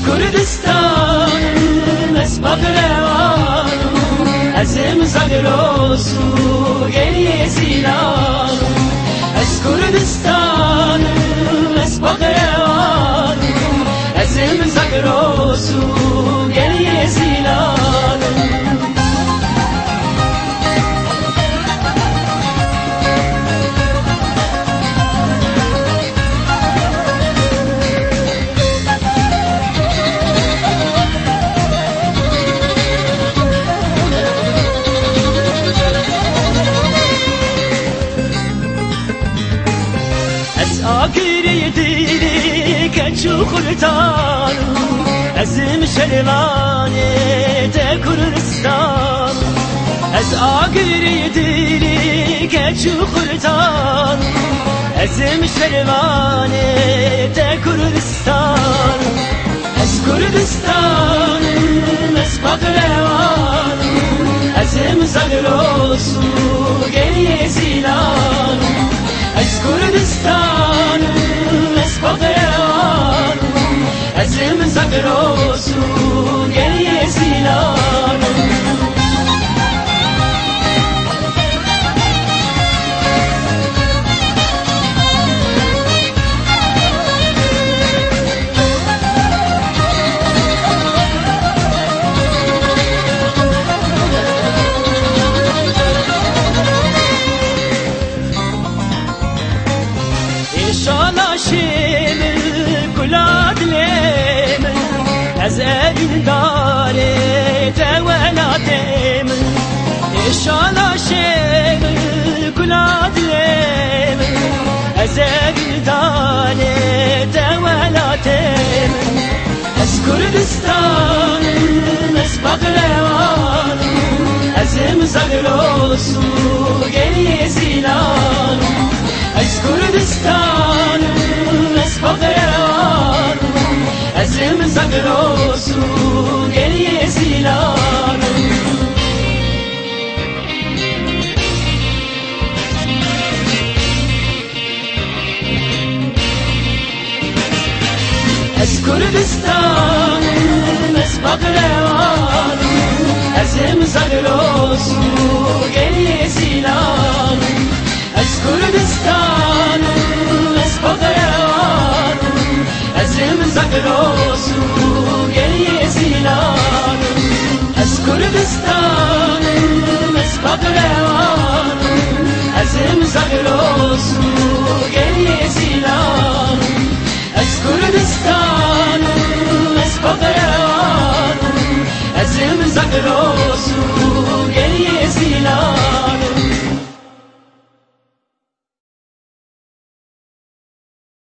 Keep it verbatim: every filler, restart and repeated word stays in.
Kurdistan'ım es Bagrevan'ım Ezim Zagrosu geriye zilanım Es Kurdistan'ım es Bagrevan'ım Ezim Zagrosu geriye zilanım Agiri dili keçu kurtanım Ezim şervane de Kurdistan Ez agiri dili keçu kurtanım Ezim şervane de Kurdistan Ez Kurdistan'ım ez Bagrevan'ım Ezim Zagrosu geriye zilanım Ez Kurdistan'ım es Bagrevan'ım Ezim Zagrosu geriye zilanım شالاشیم گلاد لیم از این داره تولاتیم شالاشیم گلاد لیم از این داره تولاتیم از کردستانم از بغلوانم ازم زغروسو گریه زیلانم از Kurdistan'ım es Bagrevan'ım Ezim Zagrosu geriye zilanım Ez Kurdistan'ım es Bagrevan'ım Ezim Zagrosu geriye zilanım Ez Kurdistan'ım es Bagrevan'ım Ezim Zagrosu geriye zilanım Ez Kurdistan'ım es Bagrevan'ım Ezim Zagrosu geriye zilanım Ez Kurdistan'ım es Bagrevan'ım Ezim Zagrosu